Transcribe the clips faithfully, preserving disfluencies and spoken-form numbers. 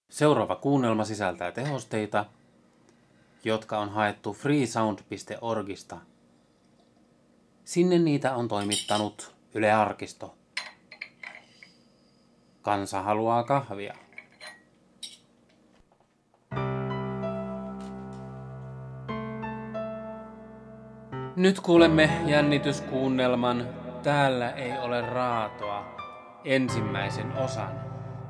Seuraava kuunnelma sisältää tehosteita, jotka on haettu freesound piste orgista. Sinne niitä on toimittanut Yle Arkisto. Kansa haluaa kahvia. Nyt kuulemme jännityskuunnelman Täällä ei ole raatoa ensimmäisen osan.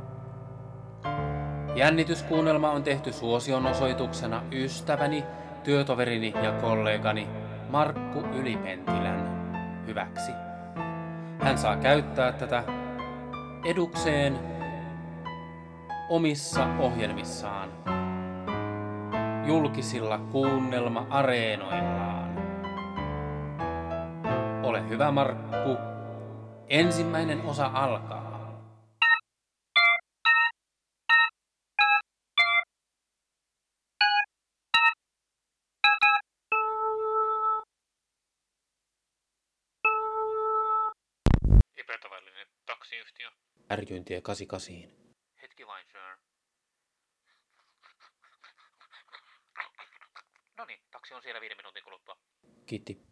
Jännityskuunnelma on tehty suosionosoituksena ystäväni, työtoverini ja kollegani Markku Ylipentilän hyväksi. Hän saa käyttää tätä edukseen omissa ohjelmissaan, julkisilla kuunnelma-areenoillaan. Ole hyvä, Markku. Ensimmäinen osa alkaa. Epätavallinen taksiyhtiö. Ärjyntie kahdeksankymmentäkahdeksan. Hetki vain, sir. No niin, taksi on siellä viiden minuutin kuluttua. Kiitti.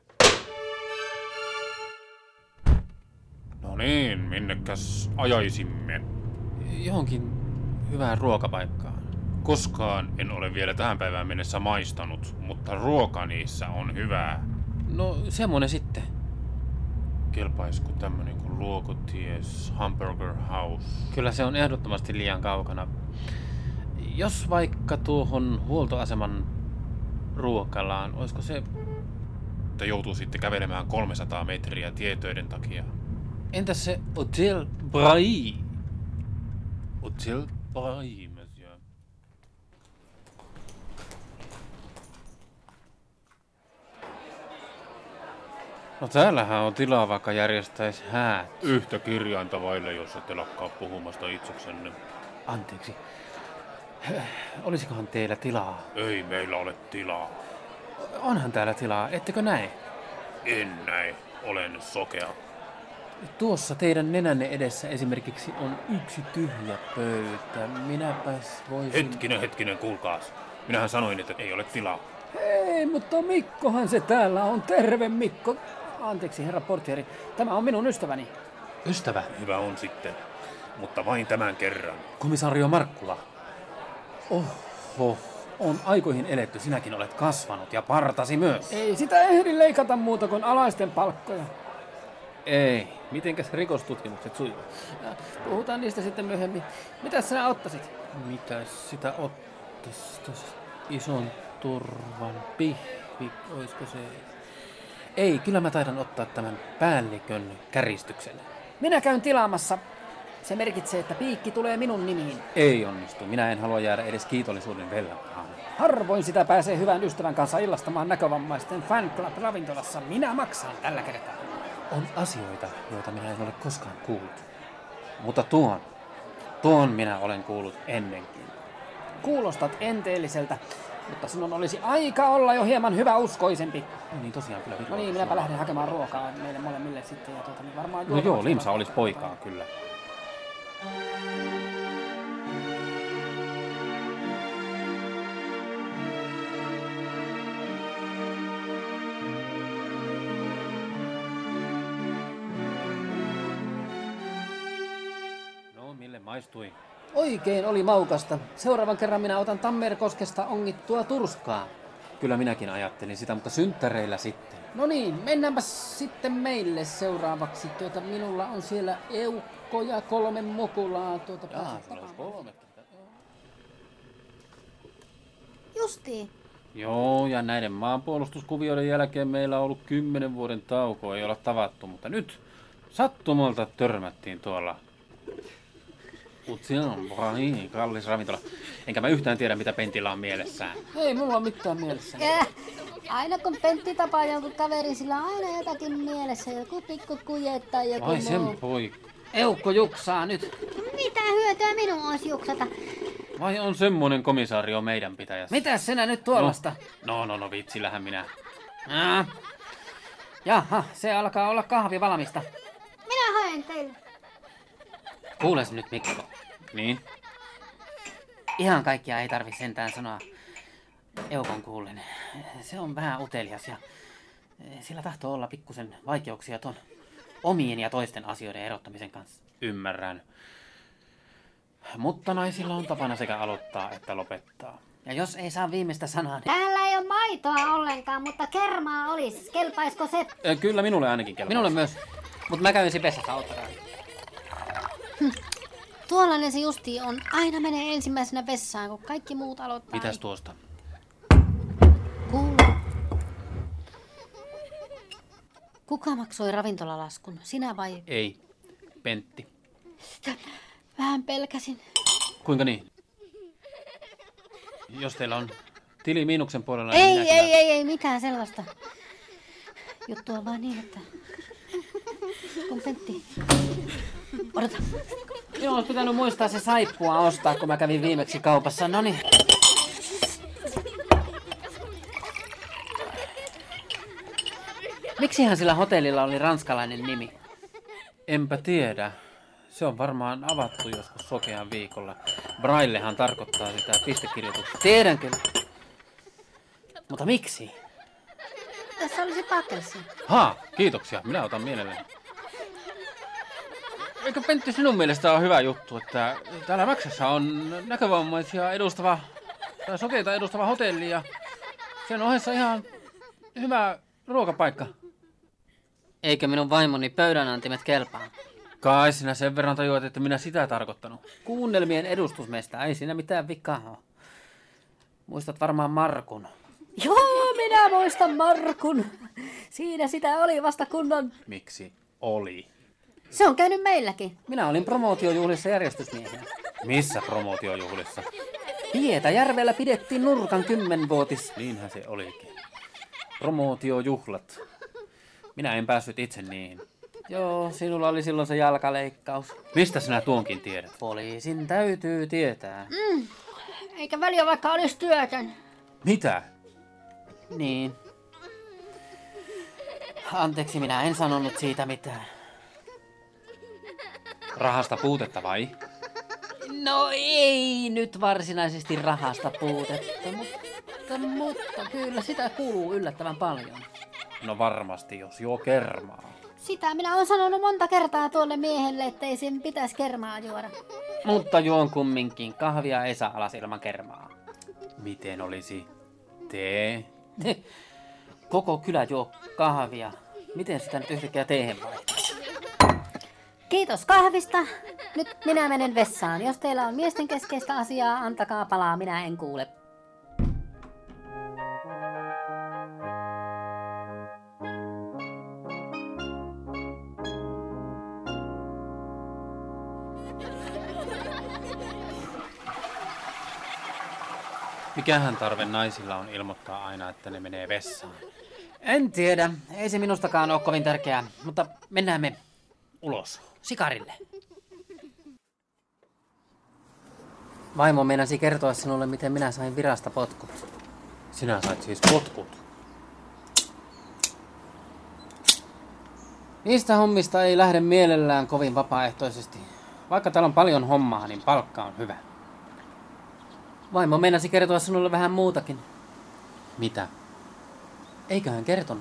No niin, minnekäs ajaisimme? Johonkin hyvään ruokapaikkaan. Koskaan en ole vielä tähän päivään mennessä maistanut, mutta ruoka niissä on hyvää. No semmonen sitten. Kelpaisiko tämmönen kuin Luokoties Hamburger House? Kyllä se on ehdottomasti liian kaukana. Jos vaikka tuohon huoltoaseman ruokalaan, olisiko se... Te joutuu sitten kävelemään kolmesataa metriä tietöiden takia. Entäs se Hotel Braille? Hotel Braille, monsieur. No täällähän on tilaa, vaikka järjestäis häät. Yhtä kirjainta vaille, jos ette lakkaa puhumasta itseksenne. Anteeksi. Olisikohan teillä tilaa? Ei meillä ole tilaa. Onhan täällä tilaa, ettekö näe? En näe, olen sokea. Tuossa teidän nenänne edessä esimerkiksi on yksi tyhjä pöytä. Minäpäs voisin... Hetkinen, hetkinen, kuulkaas. Minähän sanoin, että ei ole tilaa. Ei, mutta Mikkohan se täällä on. Terve, Mikko. Anteeksi, herra portieri. Tämä on minun ystäväni. Ystävä, Hyvä on sitten, mutta vain tämän kerran. komisario Markkula. Oho, on aikoihin eletty. Sinäkin olet kasvanut ja partasi myös. Ei sitä ehdi leikata muuta kuin alaisten palkkoja. Ei. Mitenkäs rikostutkimukset sujuvat? Puhutaan niistä sitten myöhemmin. Mitäs sinä ottaisit? Mitäs sitä ottais tos ison turvan pihvi, oisko se... Ei, kyllä mä taidan ottaa tämän päällikön käristyksen. Minä käyn tilaamassa. Se merkitsee, että piikki tulee minun nimiin. Ei onnistu, minä en halua jäädä edes kiitollisuuden velkaan. Harvoin sitä pääsee hyvän ystävän kanssa illastamaan näkövammaisten fan club ravintolassa. Minä maksan tällä kertaa. On asioita, joita minä en ole koskaan kuullut. Mutta tuon, tuon minä olen kuullut ennenkin. Kuulostat enteelliseltä, mutta sinun olisi aika olla jo hieman hyväuskoisempi. No niin, tosiaan kyllä. No niin, minäpä lähden hakemaan ruokaa meille molemmille sitten. Ja tuota, niin varmaan No joo, limsa olisi poikaa kyllä. No, mille maistui? Oikein oli maukasta. Seuraavan kerran minä otan Tammerkoskesta ongittua turskaa. Kyllä minäkin ajattelin sitä, mutta synttäreillä sitten. No niin, mennäänpä sitten meille seuraavaksi. Tuota, minulla on siellä eukko ja kolme mukulaa. Tuota, Jaa, pääset sulla olisi tapaamaan. kolmekin. Justiin. Joo, ja näiden maanpuolustuskuvioiden jälkeen meillä on ollut kymmenen vuoden tauko, ei olla tavattu, mutta nyt sattumalta törmättiin tuolla. Utsion, brahi, kallis ravintola. Enkä mä yhtään tiedä, mitä Pentillä on mielessään. Ei mulla ole mitään mielessä. Äh, aina kun Pentti tapaa jonkun kaverin, sillä on aina jotakin mielessä. Joku pikku kuje tai joku Ai muu. sen poika. Eukko juksaa nyt. Mitä hyötyä minun olisi juksata? Vai on semmonen komisario meidän pitäjässä? Mitäs sinä nyt tuollaista? No, no, no, vitsillähän minä. Ah. Jaha, se alkaa olla kahvi valmista. Minä haen teille. Kuules nyt, Mikko. Niin? Ihan kaikkia ei tarvi sentään sanoa Eukon kuullen. Se on vähän utelias ja sillä tahtoo olla pikkusen vaikeuksia ton omien ja toisten asioiden erottamisen kanssa. Ymmärrän. Mutta naisilla on tapana sekä aloittaa että lopettaa. Ja jos ei saa viimeistä sanaa, niin... Täällä ei ole maitoa ollenkaan, mutta kermaa olisi. Kelpaisko se? Ö, Kyllä minulle ainakin kelpaa. Minulle myös. Mutta mä käyn siinä vessassa auttamaan. Tuollainen se justi on. Aina menee ensimmäisenä vessaan, kun kaikki muut aloittaa. Mitäs tuosta? Kuulu. Kuka maksoi ravintolalaskun? Sinä vai? Ei. Pentti. Sitä vähän pelkäsin. Kuinka niin? Jos teillä on tili miinuksen puolella, Ei, niin ei, minä ei, ei, ei mitään sellaista. Juttu on vaan niin, että... Kun Pentti... Odota. Minun olisi pitänyt muistaa se saippua ostaa, kun mä kävin viimeksi kaupassa. Noniin. Miksihän sillä hotellilla oli ranskalainen nimi? Enpä tiedä. Se on varmaan avattu joskus sokean viikolla. Braillehan tarkoittaa sitä pistekirjoitusta. Tiedän kyllä. Mutta miksi? Tässä olisi pakkelsi. Haa, kiitoksia. Minä otan mielelläni. Eikö Pentti sinun mielestä on hyvä juttu, että täällä Mäksässä on näkövammaisia edustava, tai sokeita edustava hotelli ja sen ohessa ihan hyvä ruokapaikka. Eikö minun vaimoni pöydänantimet kelpaa? Kai sinä sen verran tajuat, että minä sitä tarkoittanut. Kuunnelmien edustusmesta, ei siinä mitään vikaa ole. Muistat varmaan Markun. Joo, minä muistan Markun. Siinä sitä oli vasta kunnon. Miksi oli? Se on käynyt meilläkin. Minä olin promootiojuhlissa järjestysmiehenä. Missä promootiojuhlissa? Pietajärvellä pidettiin nurkan kymmenvuotis. Niinhän se olikin. Promootiojuhlat. Minä en päässyt itse niihin. Joo, sinulla oli silloin se jalkaleikkaus. Mistä sinä tuonkin tiedät? Poliisin täytyy tietää. Mm. Eikä väliä vaikka olisi työtön. Mitä? Niin. Anteeksi, minä en sanonut siitä mitään. Rahasta puutetta vai? No ei nyt varsinaisesti rahasta puutetta, mutta, mutta kyllä sitä kuuluu yllättävän paljon. No varmasti, jos juo kermaa. Sitä minä olen sanonut monta kertaa tuolle miehelle, ettei sen pitäisi kermaa juoda. Mutta juon kumminkin. Kahvia ei saa alas ilman kermaa. Miten olisi tee? Koko kylä juo kahvia. Miten sitä nyt yhtäkkiä teehen vaihtaa? Kiitos kahvista. Nyt minä menen vessaan. Jos teillä on miesten keskeistä asiaa, antakaa palaa, minä en kuule. Mikähän tarve naisilla on ilmoittaa aina, että ne menee vessaan? En tiedä. Ei se minustakaan ole kovin tärkeää. Mutta mennään me ulos. Sikarille. Vaimo meinasi kertoa sinulle, miten minä sain virasta potkut. Sinä sait siis potkut. Niistä hommista ei lähde mielellään kovin vapaaehtoisesti. Vaikka täällä on paljon hommaa, niin palkka on hyvä. Vaimo meinasi kertoa sinulle vähän muutakin. Mitä? Eikö hän kertonut?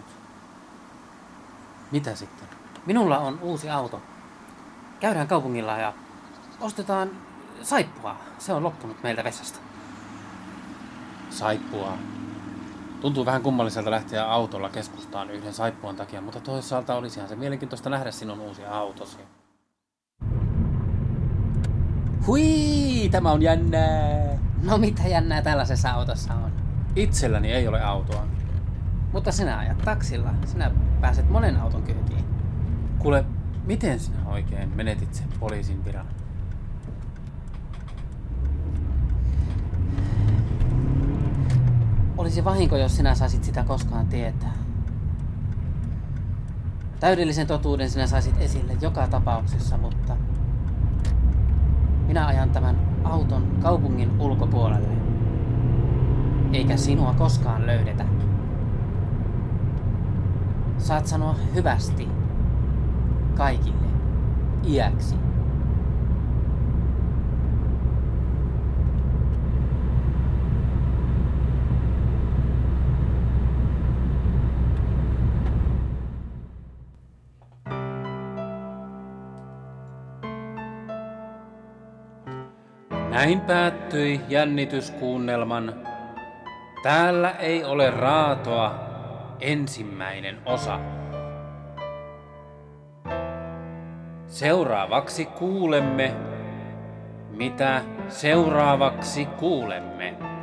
Mitä sitten? Minulla on uusi auto. Käydään kaupungilla ja ostetaan saippua. Se on loppunut meiltä vessasta. Saippua. Tuntuu vähän kummalliselta lähteä autolla keskustaan yhden saippuan takia, mutta toisaalta olisihan se mielenkiintoista nähdä sinun uusia autosi. Hui, tämä on jännää. No mitä jännää tällaisessa autossa on? Itselläni ei ole autoa. Mutta sinä ajat taksilla. Sinä pääset monen auton kyytiin. Kuule, miten sinä oikein menetit sen poliisin viran? Olisi vahinko, jos sinä saisit sitä koskaan tietää. Täydellisen totuuden sinä saisit esille joka tapauksessa, mutta minä ajan tämän auton kaupungin ulkopuolelle. Eikä sinua koskaan löydetä. Saat sanoa hyvästi kaikille iäksi. Näin päättyi jännityskuunnelman Täällä ei ole raatoa ensimmäinen osa. Seuraavaksi kuulemme, mitä seuraavaksi kuulemme.